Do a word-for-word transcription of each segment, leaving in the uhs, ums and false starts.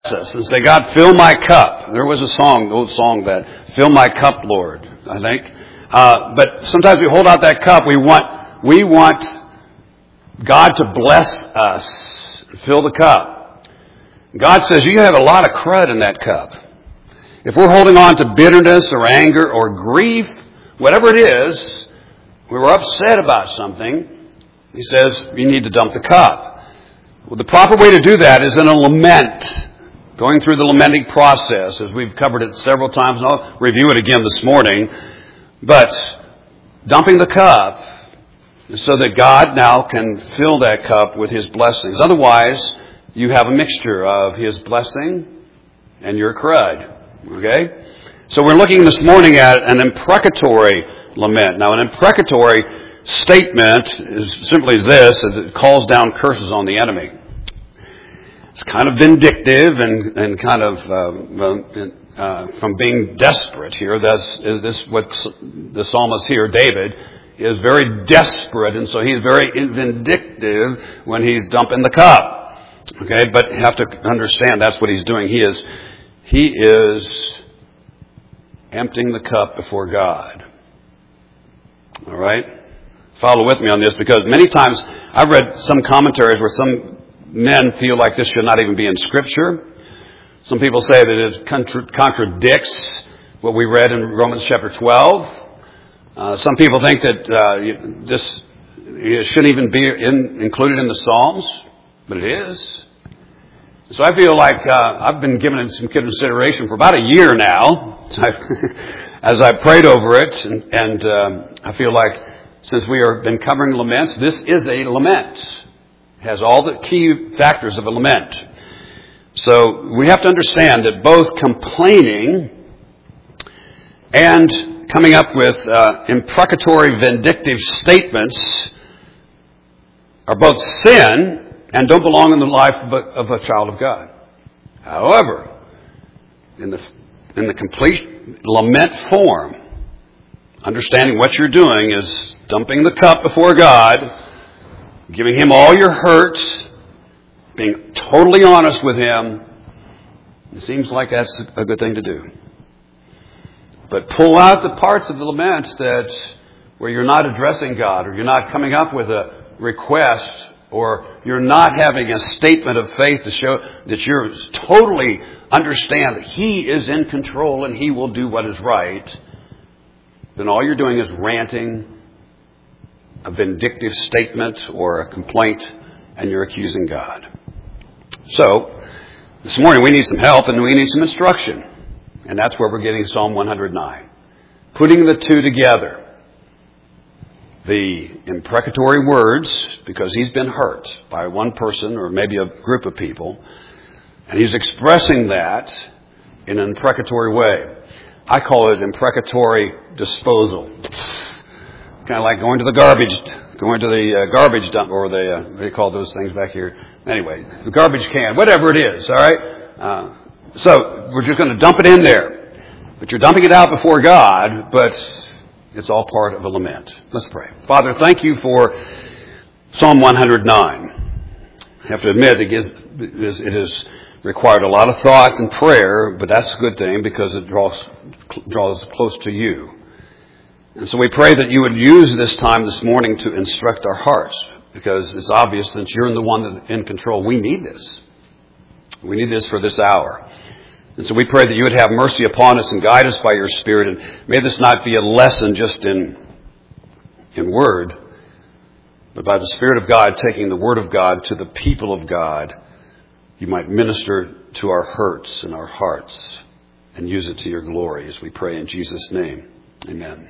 us and say, God, fill my cup. There was a song, an old song that, fill my cup, Lord, I think. Uh, but sometimes we hold out that cup. We want, we want God to bless us, fill the cup. God says, you have a lot of crud in that cup. If we're holding on to bitterness or anger or grief, whatever it is, we were upset about something, he says, you need to dump the cup. Well, the proper way to do that is in a lament. Going through the lamenting process, as we've covered it several times, and I'll review it again this morning. But dumping the cup so that God now can fill that cup with His blessings. Otherwise, you have a mixture of His blessing and your crud. Okay? So we're looking this morning at an imprecatory lament. Now, an imprecatory statement is simply this: it calls down curses on the enemy. It's kind of vindictive and, and kind of uh, uh, from being desperate here. That's is this what the psalmist here, David, is very desperate, and so he's very vindictive when he's dumping the cup. Okay, but you have to understand that's what he's doing. He is he is emptying the cup before God. All right, follow with me on this, because many times I've read some commentaries where some men feel like this should not even be in Scripture. Some people say that it contra- contradicts what we read in Romans chapter twelve. Uh, some people think that uh, this it shouldn't even be in, included in the Psalms, but it is. So I feel like uh, I've been giving it some consideration for about a year now, as I prayed over it, and, and um, I feel like since we have been covering laments, this is a lament. Has all the key factors of a lament. So we have to understand that both complaining and coming up with uh, imprecatory, vindictive statements are both sin and don't belong in the life of a, of a child of God. However, in the in the complete lament form, understanding what you're doing is dumping the cup before God, giving Him all your hurt, being totally honest with Him. It seems like that's a good thing to do. But pull out the parts of the lament that where you're not addressing God, or you're not coming up with a request, or you're not having a statement of faith to show that you're totally understand that He is in control and He will do what is right. Then all you're doing is ranting, a vindictive statement or a complaint, and you're accusing God. So, this morning we need some help and we need some instruction. And that's where we're getting Psalm one hundred nine. Putting the two together. The imprecatory words, because he's been hurt by one person or maybe a group of people, and he's expressing that in an imprecatory way. I call it imprecatory disposal. Kind of like going to the garbage, going to the uh, garbage dump, or the, uh, what do you call those things back here? Anyway, the garbage can, whatever it is, all right? Uh, so we're just going to dump it in there. But you're dumping it out before God, but it's all part of a lament. Let's pray. Father, thank you for Psalm one hundred nine. I have to admit, it, is, it has required a lot of thought and prayer, but that's a good thing because it draws, draws close to you. And so we pray that you would use this time this morning to instruct our hearts, because it's obvious since you're the one that's in control, we need this. We need this for this hour. And so we pray that you would have mercy upon us and guide us by your Spirit. And may this not be a lesson just in, in word, but by the Spirit of God taking the Word of God to the people of God, you might minister to our hurts and our hearts and use it to your glory, as we pray in Jesus' name. Amen.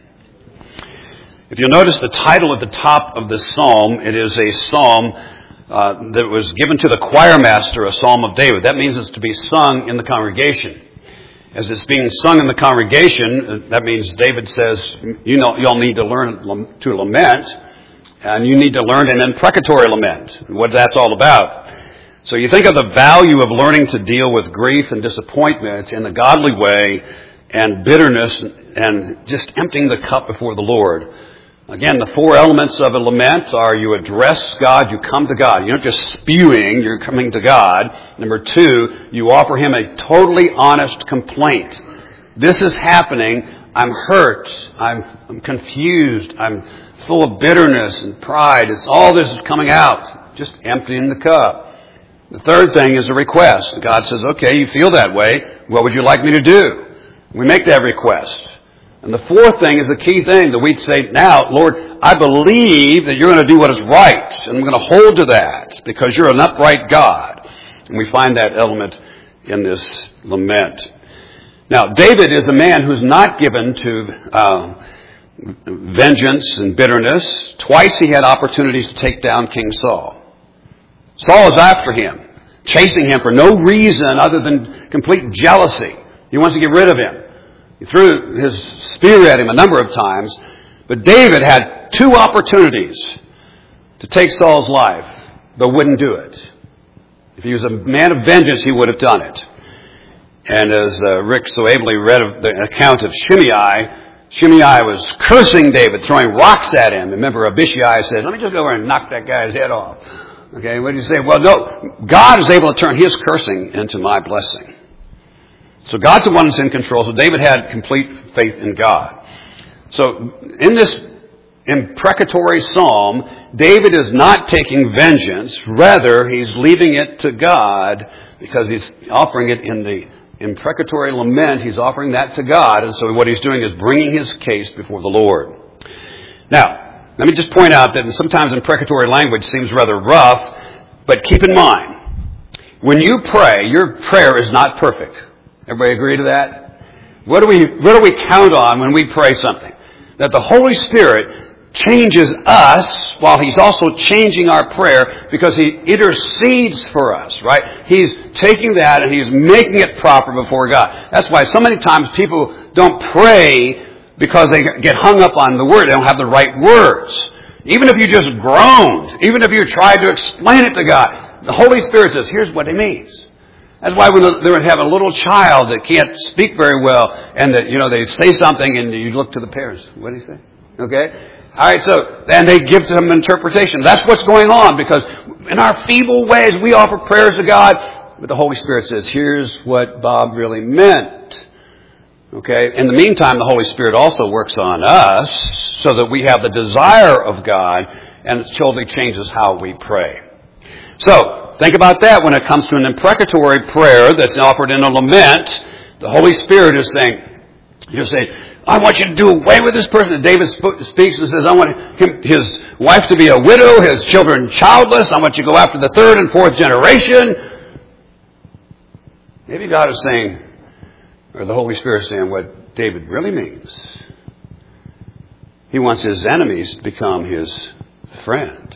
If you'll notice the title at the top of this psalm, it is a psalm uh, that was given to the choir master, a psalm of David. That means it's to be sung in the congregation. As it's being sung in the congregation, that means David says, you know, you'll need to learn to lament, and you need to learn an imprecatory lament, what that's all about. So you think of the value of learning to deal with grief and disappointment in a godly way, and bitterness, and just emptying the cup before the Lord. Again, the four elements of a lament are you address God, you come to God. You're not just spewing, you're coming to God. Number two, you offer Him a totally honest complaint. This is happening. I'm hurt. I'm, I'm confused. I'm full of bitterness and pride. It's all this is coming out. Just emptying the cup. The third thing is a request. God says, okay, you feel that way. What would you like me to do? We make that request. And the fourth thing is the key thing that we'd say, now, Lord, I believe that you're going to do what is right. And I'm going to hold to that because you're an upright God. And we find that element in this lament. Now, David is a man who's not given to uh, vengeance and bitterness. Twice he had opportunities to take down King Saul. Saul is after him, chasing him for no reason other than complete jealousy. He wants to get rid of him. He threw his spear at him a number of times. But David had two opportunities to take Saul's life, but wouldn't do it. If he was a man of vengeance, he would have done it. And as uh, Rick so ably read the account of Shimei, Shimei was cursing David, throwing rocks at him. Remember, Abishai said, let me just go over and knock that guy's head off. Okay, what do you say? Well, no, God is able to turn his cursing into my blessing. So God's the one that's in control. So David had complete faith in God. So in this imprecatory psalm, David is not taking vengeance. Rather, he's leaving it to God because he's offering it in the imprecatory lament. He's offering that to God. And so what he's doing is bringing his case before the Lord. Now, let me just point out that sometimes imprecatory language seems rather rough, but keep in mind, when you pray, your prayer is not perfect. Everybody agree to that? What do we, what do we count on when we pray something? That the Holy Spirit changes us while He's also changing our prayer because He intercedes for us, right? He's taking that and He's making it proper before God. That's why so many times people don't pray because they get hung up on the word. They don't have the right words. Even if you just groaned, even if you tried to explain it to God, the Holy Spirit says, here's what it means. That's why when they would have a little child that can't speak very well and that, you know, they say something and you look to the parents. What do you say? Okay? All right, so, and they give them an interpretation. That's what's going on because in our feeble ways we offer prayers to God, but the Holy Spirit says, here's what Bob really meant. Okay? In the meantime, the Holy Spirit also works on us so that we have the desire of God and it totally changes how we pray. So, think about that when it comes to an imprecatory prayer that's offered in a lament. The Holy Spirit is saying, you're saying, I want you to do away with this person. And David speaks and says, I want him, his wife to be a widow, his children childless. I want you to go after the third and fourth generation. Maybe God is saying, or the Holy Spirit is saying what David really means. He wants his enemies to become his friend.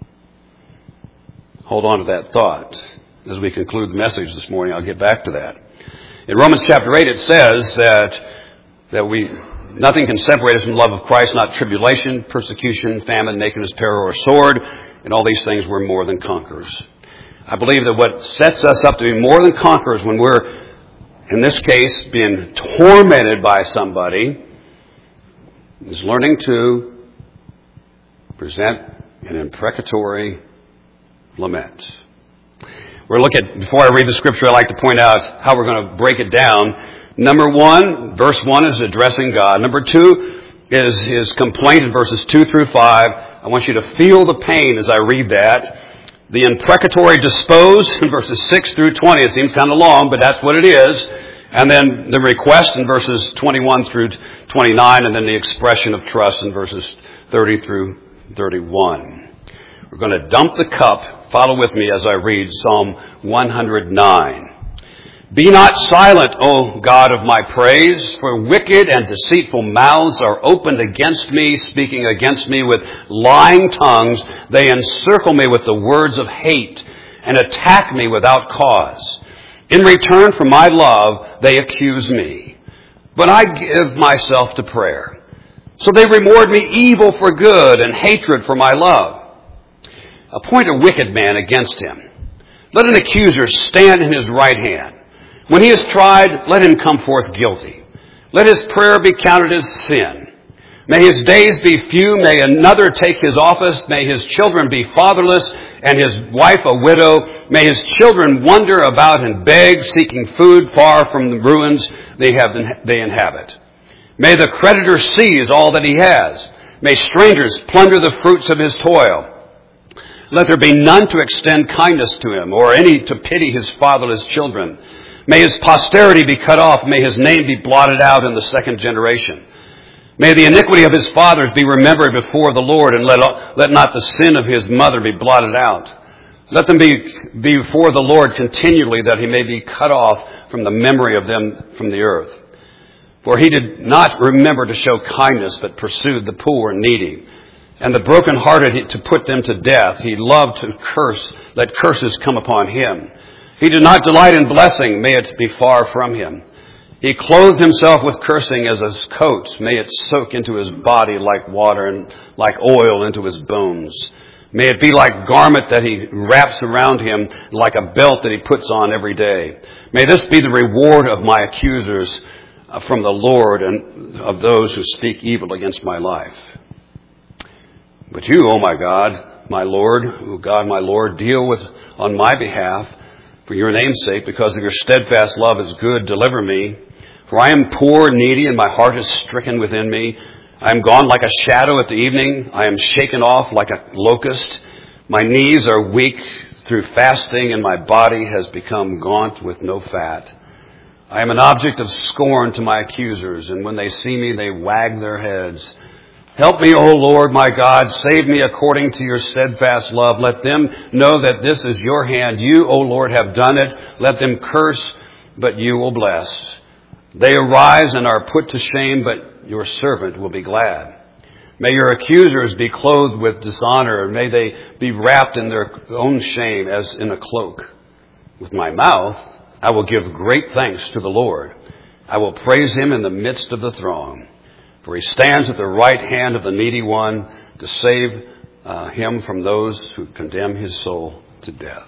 Hold on to that thought. As we conclude the message this morning, I'll get back to that. In Romans chapter eight, it says that that we nothing can separate us from the love of Christ, not tribulation, persecution, famine, nakedness, peril, or sword. And all these things we're more than conquerors. I believe that what sets us up to be more than conquerors when we're, in this case, being tormented by somebody is learning to present an imprecatory lament. We're looking, before I read the scripture, I'd like to point out how we're going to break it down. Number one, verse one is addressing God. Number two is his complaint in verses two through five. I want you to feel the pain as I read that. The imprecatory dispose in verses six through twenty. It seems kind of long, but that's what it is. And then the request in verses twenty-one through twenty-nine, and then the expression of trust in verses thirty through thirty-one. We're going to dump the cup. Follow with me as I read Psalm one hundred nine. Be not silent, O God of my praise, for wicked and deceitful mouths are opened against me, speaking against me with lying tongues. They encircle me with the words of hate and attack me without cause. In return for my love, they accuse me. But I give myself to prayer. So they reward me evil for good and hatred for my love. Appoint a wicked man against him. Let an accuser stand in his right hand. When he is tried, let him come forth guilty. Let his prayer be counted as sin. May his days be few. May another take his office. May his children be fatherless and his wife a widow. May his children wander about and beg, seeking food far from the ruins they have they inhabit. May the creditor seize all that he has. May strangers plunder the fruits of his toil. Let there be none to extend kindness to him, or any to pity his fatherless children. May his posterity be cut off. May his name be blotted out in the second generation. May the iniquity of his fathers be remembered before the Lord, and let, let not the sin of his mother be blotted out. Let them be, be before the Lord continually, that he may be cut off from the memory of them from the earth. For he did not remember to show kindness, but pursued the poor and needy, and the brokenhearted to put them to death. He loved to curse, let curses come upon him. He did not delight in blessing, may it be far from him. He clothed himself with cursing as his coat. May it soak into his body like water and like oil into his bones. May it be like garment that he wraps around him, like a belt that he puts on every day. May this be the reward of my accusers from the Lord, and of those who speak evil against my life. But you, O my God, my Lord, O God, my Lord, deal with on my behalf for your name's sake, because of your steadfast love is good. Deliver me. For I am poor and needy, and my heart is stricken within me. I am gone like a shadow at the evening. I am shaken off like a locust. My knees are weak through fasting, and my body has become gaunt with no fat. I am an object of scorn to my accusers, and when they see me, they wag their heads. Help me, O Lord, my God. Save me according to your steadfast love. Let them know that this is your hand. You, O Lord, have done it. Let them curse, but you will bless. They arise and are put to shame, but your servant will be glad. May your accusers be clothed with dishonor, and may they be wrapped in their own shame as in a cloak. With my mouth, I will give great thanks to the Lord. I will praise him in the midst of the throng. For he stands at the right hand of the needy one to save uh, him from those who condemn his soul to death.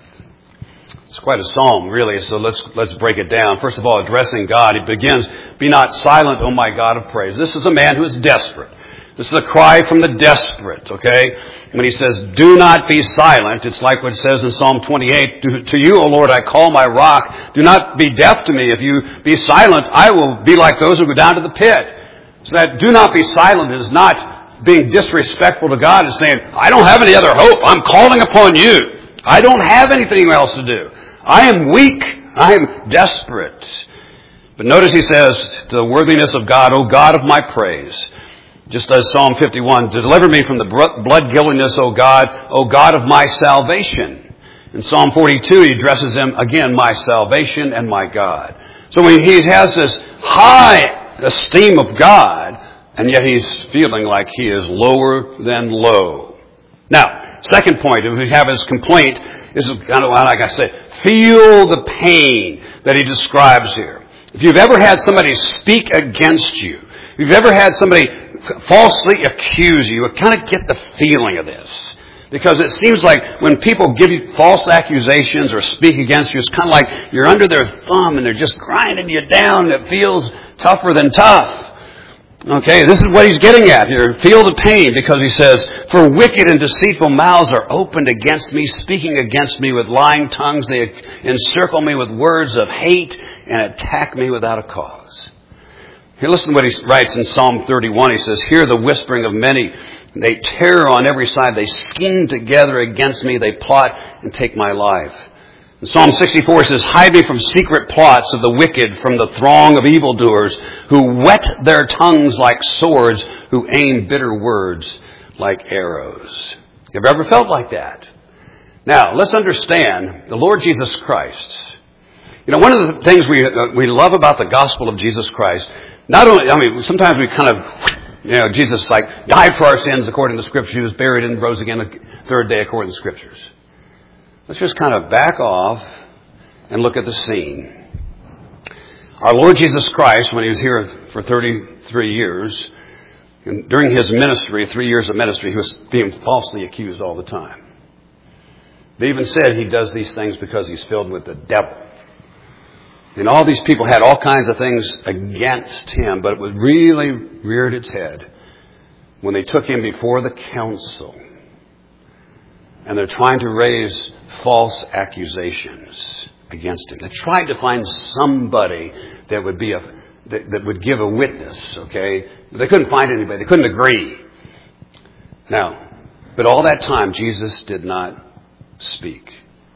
It's quite a psalm, really, so let's let's break it down. First of all, addressing God, he begins, "Be not silent, O my God of praise." This is a man who is desperate. This is a cry from the desperate, okay? When he says, "Do not be silent," it's like what it says in Psalm twenty-eight, "To, to you, O Lord, I call my rock. Do not be deaf to me. If you be silent, I will be like those who go down to the pit." So that "do not be silent" is not being disrespectful to God. It's saying, I don't have any other hope. I'm calling upon you. I don't have anything else to do. I am weak. I am desperate. But notice he says, to the worthiness of God, O God of my praise. Just as Psalm fifty-one, deliver me from the blood guiltiness, O God, O God of my salvation. In Psalm forty-two, he addresses him again, my salvation and my God. So when he has this high esteem of God, and yet he's feeling like he is lower than low. Now, second point, if we have his complaint, is kind of like I said, feel the pain that he describes here. If you've ever had somebody speak against you, if you've ever had somebody falsely accuse you, you kind of get the feeling of this. Because it seems like when people give you false accusations or speak against you, it's kind of like you're under their thumb and they're just grinding you down. It feels tougher than tough. Okay, this is what he's getting at here. Feel the pain, because he says, for wicked and deceitful mouths are opened against me, speaking against me with lying tongues. They encircle me with words of hate and attack me without a cause. Here, listen to what he writes in Psalm thirty-one. He says, hear the whispering of many. They terror on every side. They scheme together against me. They plot and take my life. In Psalm sixty-four, it says, hide me from secret plots of the wicked, from the throng of evildoers, who whet their tongues like swords, who aim bitter words like arrows. Have you ever felt like that? Now, let's understand the Lord Jesus Christ. You know, one of the things we uh, we love about the gospel of Jesus Christ, not only, I mean, sometimes we kind of, you know, Jesus like died for our sins according to the Scriptures. He was buried and rose again the third day according to the Scriptures. Let's just kind of back off and look at the scene. Our Lord Jesus Christ, when he was here for thirty-three years, and during his ministry, three years of ministry, he was being falsely accused all the time. They even said he does these things because he's filled with the devil. And all these people had all kinds of things against him, but it really reared its head when they took him before the council and they're trying to raise false accusations against him. They tried to find somebody that would be a that, that would give a witness, okay? But they couldn't find anybody. They couldn't agree. Now, but all that time, Jesus did not speak.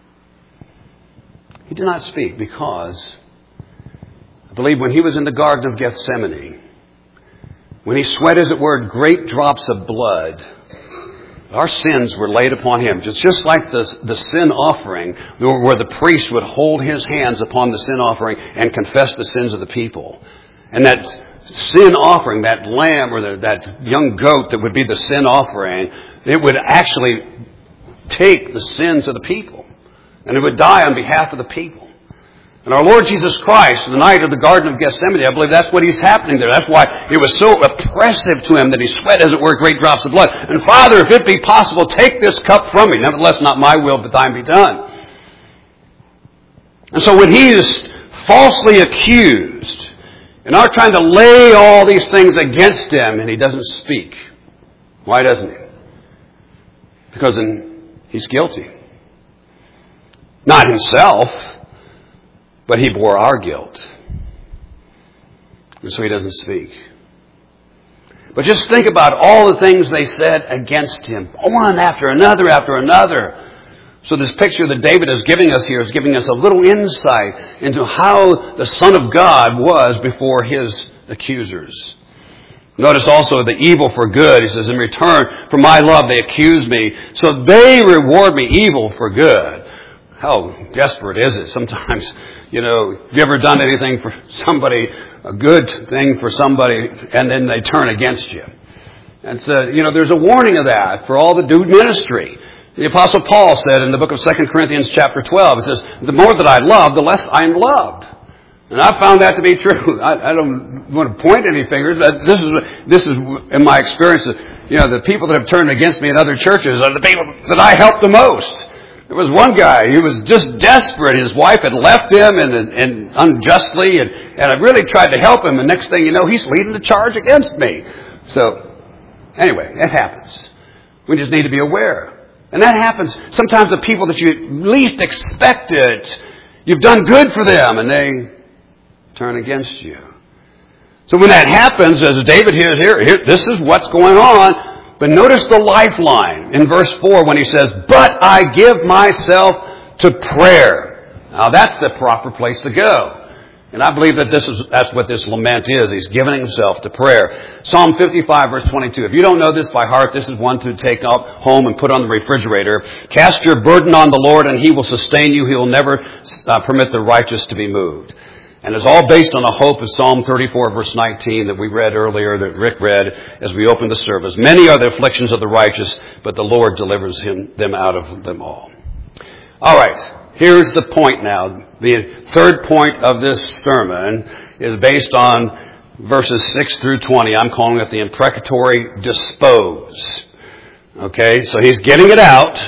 He did not speak because I believe when he was in the Garden of Gethsemane, when he sweat, as it were, great drops of blood, our sins were laid upon him. Just, just like the, the sin offering, where the priest would hold his hands upon the sin offering and confess the sins of the people. And that sin offering, that lamb or the, that young goat that would be the sin offering, it would actually take the sins of the people. And it would die on behalf of the people. And our Lord Jesus Christ, the night of the Garden of Gethsemane, I believe that's what he's happening there. That's why it was so oppressive to him that he sweat, as it were, great drops of blood. And Father, if it be possible, take this cup from me. Nevertheless, not my will, but thine be done. And so when he is falsely accused, and are trying to lay all these things against him, and he doesn't speak. Why doesn't he? Because in, he's guilty. Not himself, but he bore our guilt. And so he doesn't speak. But just think about all the things they said against him. One after another after another. So this picture that David is giving us here is giving us a little insight into how the Son of God was before his accusers. Notice also the evil for good. He says, in return for my love they accuse me. So they reward me evil for good. How desperate is it? Sometimes, you know, have you ever done anything for somebody, a good thing for somebody, and then they turn against you? And so, you know, there's a warning of that for all that do ministry. The Apostle Paul said in the book of Second Corinthians chapter twelve, it says, the more that I love, the less I am loved. And I found that to be true. I, I don't want to point any fingers, but this is, this is in my experience, you know, the people that have turned against me in other churches are the people that I help the most. There was one guy, he was just desperate. His wife had left him and, and unjustly, and, and I really tried to help him, and next thing you know, he's leading the charge against me. So, anyway, it happens. We just need to be aware. And that happens sometimes to people that you least expect it. You've done good for them, and they turn against you. So when that happens, as David hears here, here, this is what's going on. But notice the lifeline in verse four when he says, but I give myself to prayer. Now that's the proper place to go. And I believe that this is, that's what this lament is. He's giving himself to prayer. Psalm fifty-five verse twenty-two. If you don't know this by heart, this is one to take up home and put on the refrigerator. Cast your burden on the Lord and he will sustain you. He will never uh, permit the righteous to be moved. And it's all based on the hope of Psalm thirty-four verse nineteen that we read earlier, that Rick read as we opened the service. Many are the afflictions of the righteous, but the Lord delivers him, them out of them all. All right. Here's the point now. The third point of this sermon is based on verses six through twenty. I'm calling it the imprecatory dispose. Okay, so he's getting it out.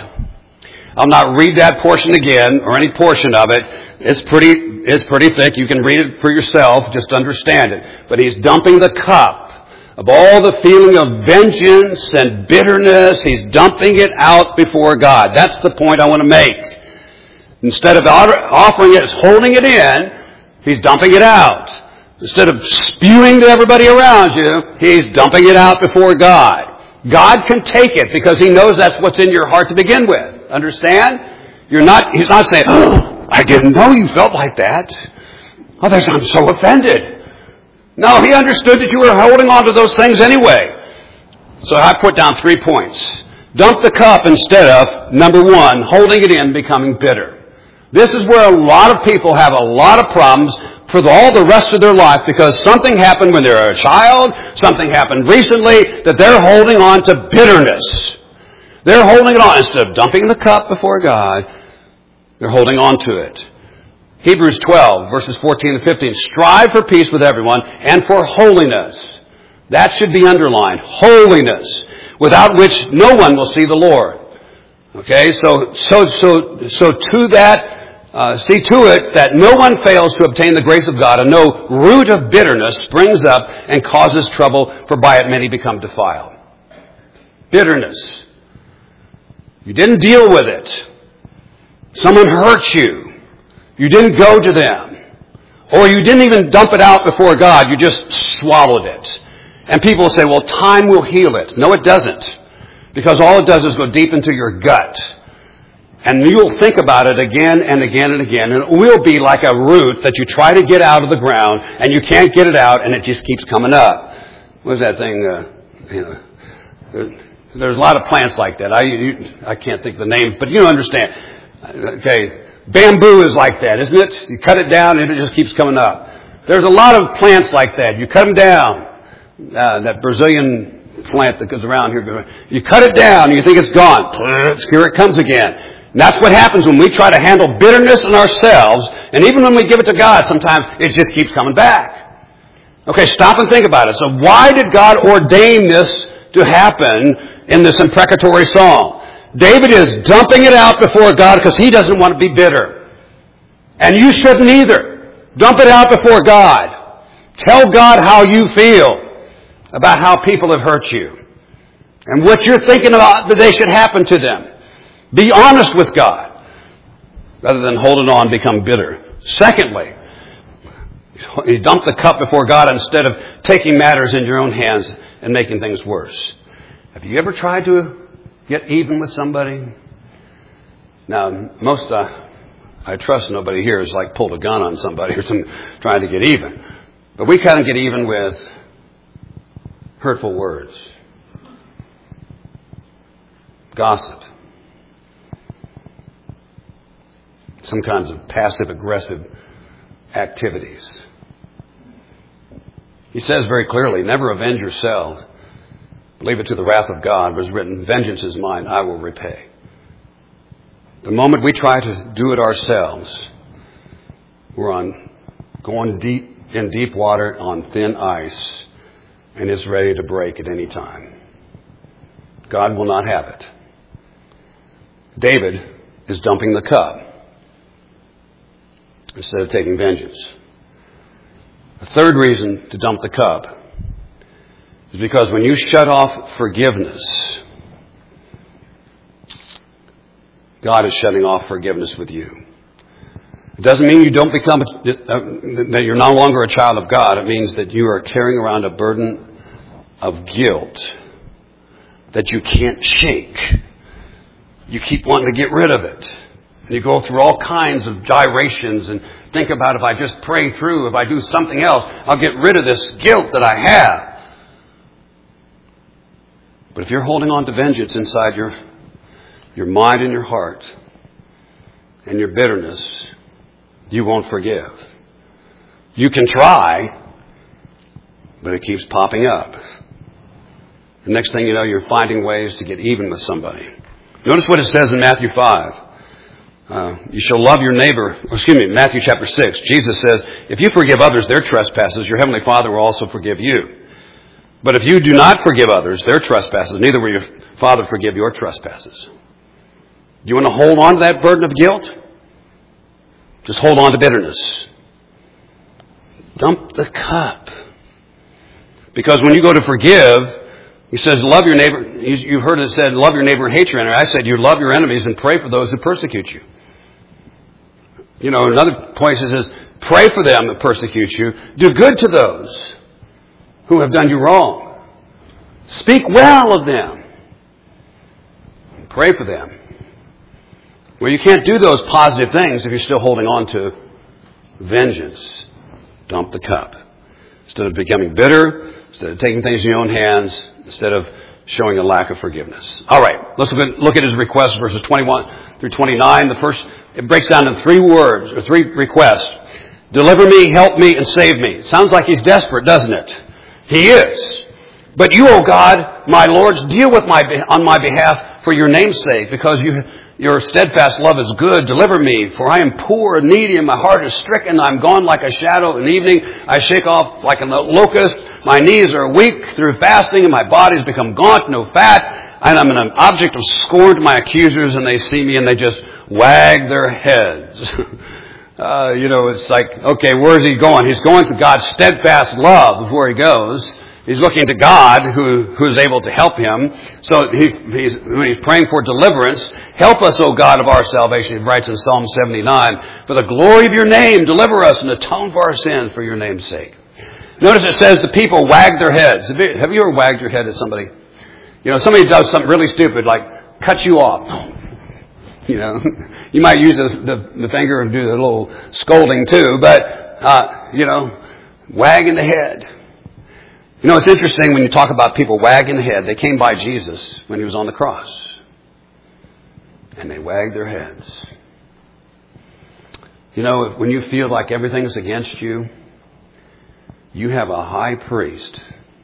I'll not read that portion again, or any portion of it. It's pretty, it's pretty thick. You can read it for yourself, just understand it. But he's dumping the cup of all the feeling of vengeance and bitterness. He's dumping it out before God. That's the point I want to make. Instead of offering it, holding it in, he's dumping it out. Instead of spewing to everybody around you, he's dumping it out before God. God can take it because he knows that's what's in your heart to begin with. Understand? You're not, he's not saying, oh, I didn't know you felt like that. Oh, that's, I'm so offended. No, he understood that you were holding on to those things anyway. So I put down three points. Dump the cup instead of, number one, holding it in, becoming bitter. This is where a lot of people have a lot of problems for all the rest of their life because something happened when they were a child, something happened recently, that they're holding on to bitterness. They're holding it on. Instead of dumping the cup before God, they're holding on to it. Hebrews twelve, verses fourteen and fifteen. Strive for peace with everyone and for holiness. That should be underlined. Holiness, without which no one will see the Lord. Okay, so so so so to that, uh, see to it that no one fails to obtain the grace of God, and no root of bitterness springs up and causes trouble, for by it many become defiled. Bitterness. You didn't deal with it. Someone hurt you. You didn't go to them. Or you didn't even dump it out before God. You just swallowed it. And people will say, well, time will heal it. No, it doesn't. Because all it does is go deep into your gut. And you'll think about it again and again and again. And it will be like a root that you try to get out of the ground and you can't get it out and it just keeps coming up. What was that thing? Uh, you know, there's a lot of plants like that. I, you, I can't think of the names, but you understand. Okay. Bamboo is like that, isn't it? You cut it down and it just keeps coming up. There's a lot of plants like that. You cut them down. Uh, that Brazilian plant that goes around here. You cut it down and you think it's gone. Here it comes again. And that's what happens when we try to handle bitterness in ourselves. And even when we give it to God, sometimes it just keeps coming back. Okay, stop and think about it. So why did God ordain this to happen in this imprecatory psalm? David is dumping it out before God because he doesn't want to be bitter. And you shouldn't either. Dump it out before God. Tell God how you feel about how people have hurt you. And what you're thinking about that they should happen to them. Be honest with God. Rather than holding on and become bitter. Secondly, you dump the cup before God instead of taking matters in your own hands and making things worse. Have you ever tried to get even with somebody? Now, most, uh, I trust nobody here has like pulled a gun on somebody or some, trying to get even. But we kind of get even with hurtful words. Gossip. Some kinds of passive-aggressive activities. He says very clearly, never avenge yourself. Leave it to the wrath of God. It was written, vengeance is mine, I will repay. The moment we try to do it ourselves, we're on going deep in deep water on thin ice, and it's ready to break at any time. God will not have it. David is dumping the cup instead of taking vengeance. The third reason to dump the cup is because when you shut off forgiveness, God is shutting off forgiveness with you. It doesn't mean you don't become, that you're no longer a child of God. It means that you are carrying around a burden of guilt that you can't shake. You keep wanting to get rid of it. And you go through all kinds of gyrations and think about, if I just pray through, if I do something else, I'll get rid of this guilt that I have. But if you're holding on to vengeance inside your, your mind and your heart and your bitterness, you won't forgive. You can try, but it keeps popping up. The next thing you know, you're finding ways to get even with somebody. Notice what it says in Matthew five. Uh, you shall love your neighbor. Excuse me, Matthew chapter six. Jesus says, if you forgive others their trespasses, your heavenly Father will also forgive you. But if you do not forgive others their trespasses, neither will your Father forgive your trespasses. Do you want to hold on to that burden of guilt? Just hold on to bitterness. Dump the cup. Because when you go to forgive, he says, love your neighbor. You've heard it said, love your neighbor and hate your enemy. I said, you love your enemies and pray for those who persecute you. You know, another place it says, pray for them that persecute you. Do good to those who have done you wrong. Speak well of them. Pray for them. Well, you can't do those positive things if you're still holding on to vengeance. Dump the cup. Instead of becoming bitter, instead of taking things in your own hands, instead of showing a lack of forgiveness. All right, let's look at his requests, verses twenty-one through twenty-nine. The first, it breaks down into three words, or three requests. Deliver me, help me, and save me. Sounds like he's desperate, doesn't it? He is. But you, O God, my lords, deal with my on my behalf for your name's sake, because you, your steadfast love is good. Deliver me, for I am poor and needy, and my heart is stricken. I'm gone like a shadow in the evening. I shake off like a locust. My knees are weak through fasting, and my body has become gaunt, no fat. And I'm an object of scorn to my accusers, and they see me and they just wag their heads. uh, you know, it's like, okay, where's he going? He's going to God's steadfast love before he goes. He's looking to God who, who is able to help him. So he, he's, when he's praying for deliverance, help us, O God of our salvation. He writes in Psalm seventy-nine, for the glory of your name, deliver us and atone for our sins for your name's sake. Notice it says the people wagged their heads. Have you, have you ever wagged your head at somebody? You know, somebody does something really stupid, like cut you off. You know, you might use the, the, the finger and do the little scolding too, but, uh, you know, wagging the head. You know, it's interesting when you talk about people wagging the head. They came by Jesus when he was on the cross. And they wagged their heads. You know, when you feel like everything's against you, you have a high priest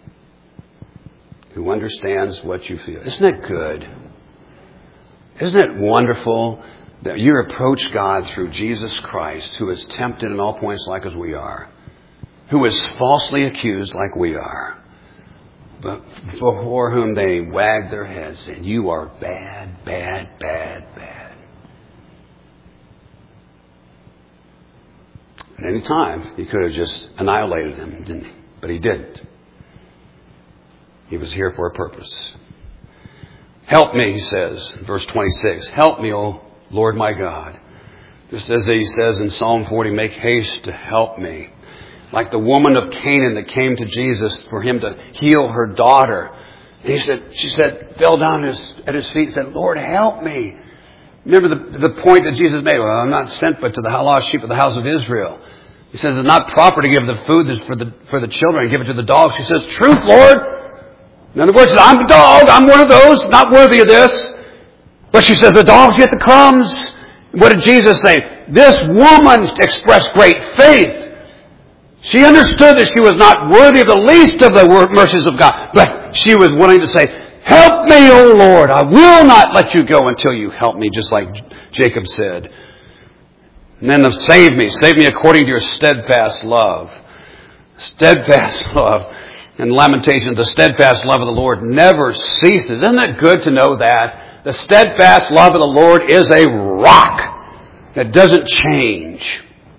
who understands what you feel. Isn't it good? Isn't it wonderful that you approach God through Jesus Christ, who is tempted in all points like as we are, who is falsely accused like we are, but before whom they wag their heads saying, you are bad, bad, bad, bad. At any time, he could have just annihilated them, didn't he? But he didn't. He was here for a purpose. Help me, he says, verse twenty-six. Help me, O Lord my God. Just as he says in Psalm forty, make haste to help me. Like the woman of Canaan that came to Jesus for him to heal her daughter. And he said, she said, fell down at his, at his feet and said, Lord, help me. Remember the, the point that Jesus made. Well, I'm not sent but to the lost sheep of the house of Israel. He says it's not proper to give the food that's for the, for the children and give it to the dogs. She says, truth, Lord. In other words, I'm a dog. I'm one of those, not worthy of this. But she says, the dogs get the crumbs. What did Jesus say? This woman expressed great faith. She understood that she was not worthy of the least of the mercies of God. But she was willing to say, help me, O Lord. I will not let you go until you help me, just like Jacob said. And then save me. Save me according to your steadfast love. Steadfast love. In Lamentations, the steadfast love of the Lord never ceases. Isn't it good to know that? The steadfast love of the Lord is a rock that doesn't change.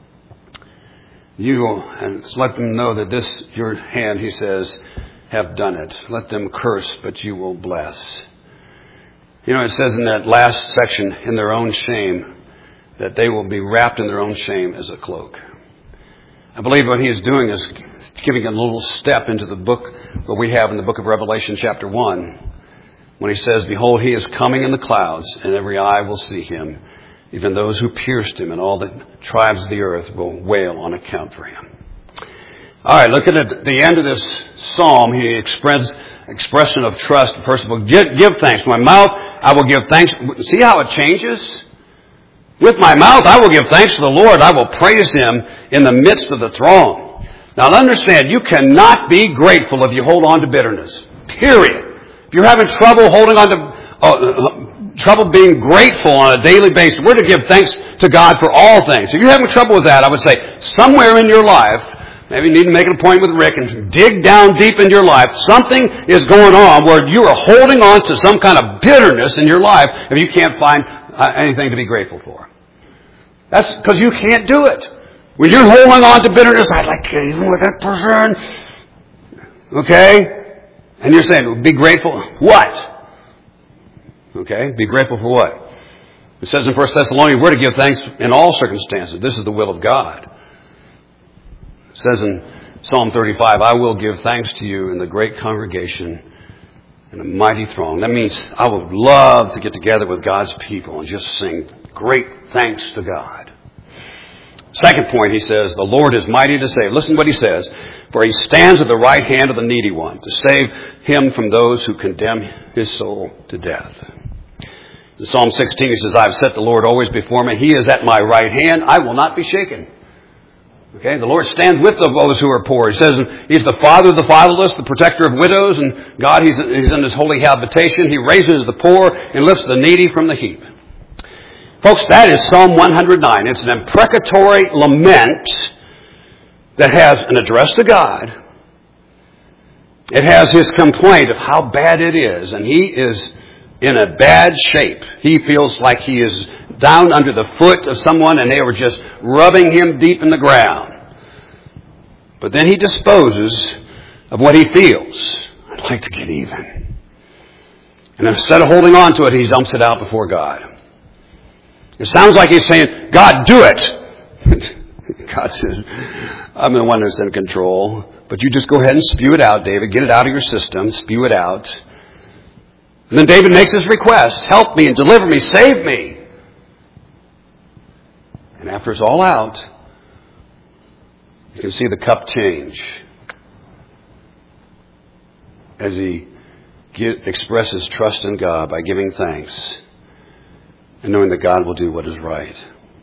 You and let them know that this, your hand, he says, have done it. Let them curse, but you will bless. You know, it says in that last section, in their own shame, that they will be wrapped in their own shame as a cloak. I believe what he is doing is giving a little step into the book, what we have in the book of Revelation chapter one, when he says, behold, he is coming in the clouds, and every eye will see him. Even those who pierced him, and all the tribes of the earth will wail on account for him. All right, look at the end of this psalm. He expressed expression of trust. First of all, give, give thanks. With my mouth, I will give thanks. See how it changes? With my mouth, I will give thanks to the Lord. I will praise him in the midst of the throng. Now, understand, you cannot be grateful if you hold on to bitterness. Period. If you're having trouble holding on to... Uh, trouble being grateful on a daily basis. We're to give thanks to God for all things. If you're having trouble with that, I would say somewhere in your life, maybe you need to make an appointment with Rick and dig down deep in your life. Something is going on where you are holding on to some kind of bitterness in your life if you can't find anything to be grateful for. That's because you can't do it. When you're holding on to bitterness, I like even with that person. Okay? And you're saying, be grateful. What? Okay, be grateful for what? It says in First Thessalonians, we're to give thanks in all circumstances. This is the will of God. It says in Psalm thirty-five, I will give thanks to you in the great congregation and a mighty throng. That means I would love to get together with God's people and just sing great thanks to God. Second point, he says, the Lord is mighty to save. Listen to what he says. For he stands at the right hand of the needy one to save him from those who condemn his soul to death. In Psalm sixteen, he says, I have set the Lord always before me. He is at my right hand. I will not be shaken. Okay, the Lord stands with those who are poor. He says he's the father of the fatherless, the protector of widows, and God, he's, he's in his holy habitation. He raises the poor and lifts the needy from the heap. Folks, that is Psalm one hundred nine. It's an imprecatory lament that has an address to God. It has his complaint of how bad it is, and he is in a bad shape. He feels like he is down under the foot of someone and they were just rubbing him deep in the ground. But then he disposes of what he feels. I'd like to get even. And instead of holding on to it, he dumps it out before God. It sounds like he's saying, God, do it. God says, I'm the one that's in control. But you just go ahead and spew it out, David. Get it out of your system. Spew it out. And then David makes his request. Help me and deliver me. Save me. And after it's all out, you can see the cup change as he get, expresses trust in God by giving thanks and knowing that God will do what is right.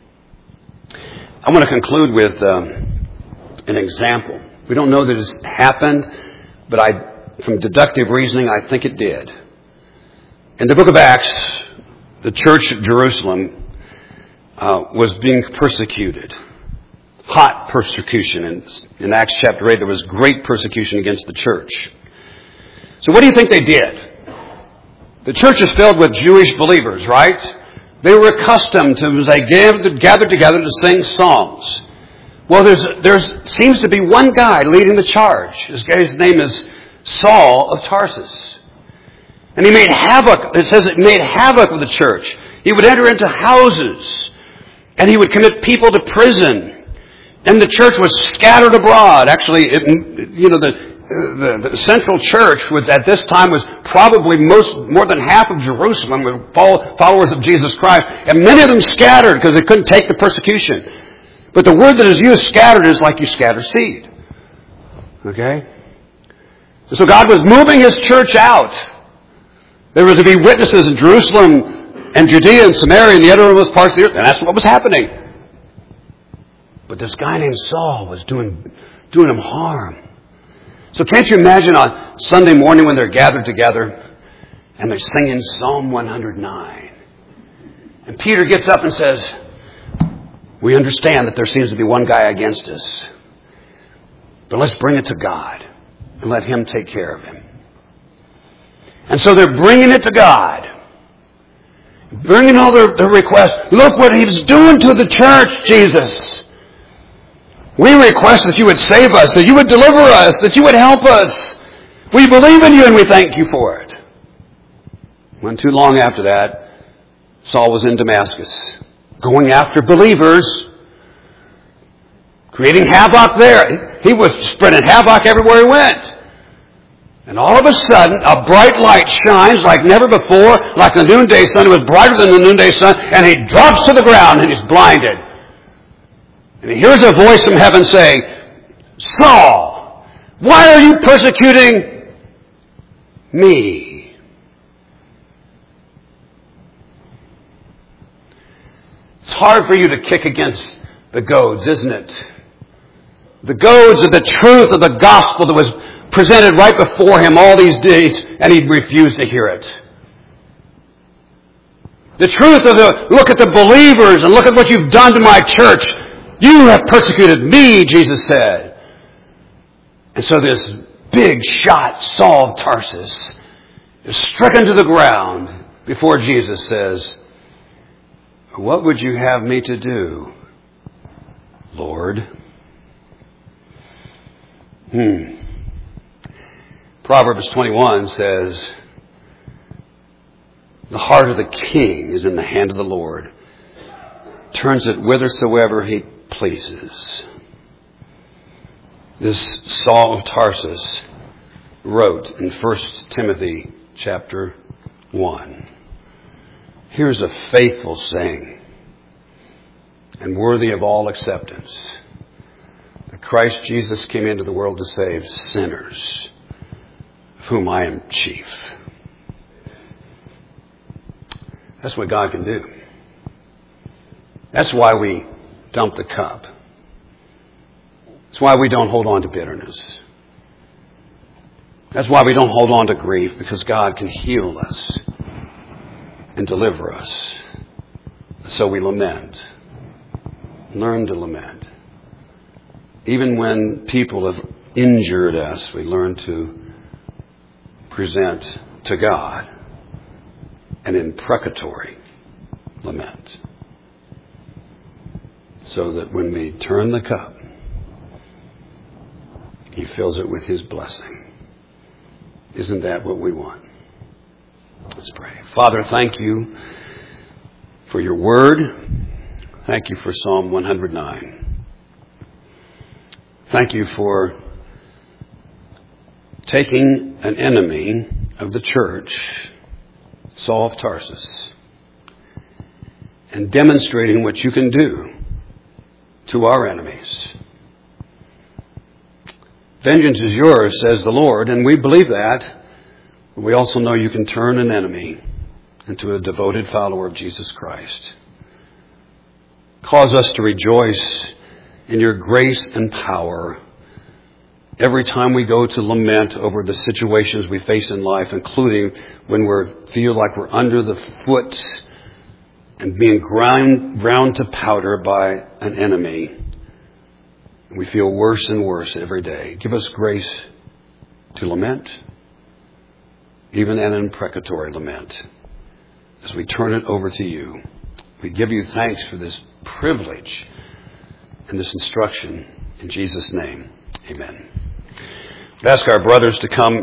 I want to conclude with um, an example. We don't know that it's happened, but I, from deductive reasoning, I think it did. In the book of Acts, the church at Jerusalem uh, was being persecuted. Hot persecution. In, in Acts chapter eight, there was great persecution against the church. So what do you think they did? The church is filled with Jewish believers, right? They were accustomed to, as they gathered, gathered together, to sing songs. Well, there's, there's seems to be one guy leading the charge. This guy's name is Saul of Tarsus. And he made havoc. It says it made havoc with the church. He would enter into houses, and he would commit people to prison. And the church was scattered abroad. Actually, it, you know, the, the the central church was at this time was probably most more than half of Jerusalem were followers of Jesus Christ, and many of them scattered because they couldn't take the persecution. But the word that is used, scattered, is like you scatter seed. Okay? So God was moving His church out. There were to be witnesses in Jerusalem and Judea and Samaria and the uttermost parts of the earth. And that's what was happening. But this guy named Saul was doing, doing him harm. So can't you imagine on Sunday morning when they're gathered together and they're singing Psalm one hundred nine. And Peter gets up and says, we understand that there seems to be one guy against us. But let's bring it to God and let Him take care of him. And so they're bringing it to God. Bringing all their, their requests. Look what He's doing to the church, Jesus. We request that You would save us, that You would deliver us, that You would help us. We believe in You and we thank You for it. Not too long after that, Saul was in Damascus, going after believers, creating havoc there. He was spreading havoc everywhere he went. And all of a sudden, a bright light shines like never before, like the noonday sun. It was brighter than the noonday sun, and he drops to the ground and he's blinded. And he hears a voice from heaven saying, Saul, why are you persecuting me? It's hard for you to kick against the goads, isn't it? The goads of the truth of the gospel that was presented right before him all these days, and he refused to hear it. The truth of the, look at the believers and look at what you've done to my church. You have persecuted me, Jesus said. And so this big shot, Saul of Tarsus, is stricken to the ground before Jesus says, what would you have me to do, Lord? Hmm. Proverbs twenty-one says, the heart of the king is in the hand of the Lord, turns it whithersoever He pleases. This Saul of Tarsus wrote in First Timothy chapter one. Here's a faithful saying and worthy of all acceptance. That Christ Jesus came into the world to save sinners, of whom I am chief. That's what God can do. That's why we dump the cup. That's why we don't hold on to bitterness. That's why we don't hold on to grief, because God can heal us and deliver us. So we lament. Learn to lament. Even when people have injured us, we learn to present to God an imprecatory lament. So that when we turn the cup, He fills it with His blessing. Isn't that what we want? Let's pray. Father, thank you for your word. Thank you for Psalm one hundred nine. Thank you for taking an enemy of the church, Saul of Tarsus, and demonstrating what you can do to our enemies. Vengeance is yours, says the Lord, and we believe that. But we also know you can turn an enemy into a devoted follower of Jesus Christ. Cause us to rejoice in your grace and power every time we go to lament over the situations we face in life, including when we feel like we're under the foot and being ground, ground to powder by an enemy. We feel worse and worse every day. Give us grace to lament, even an imprecatory lament, as we turn it over to you. We give you thanks for this privilege and this instruction. In Jesus' name, amen. I ask our brothers to come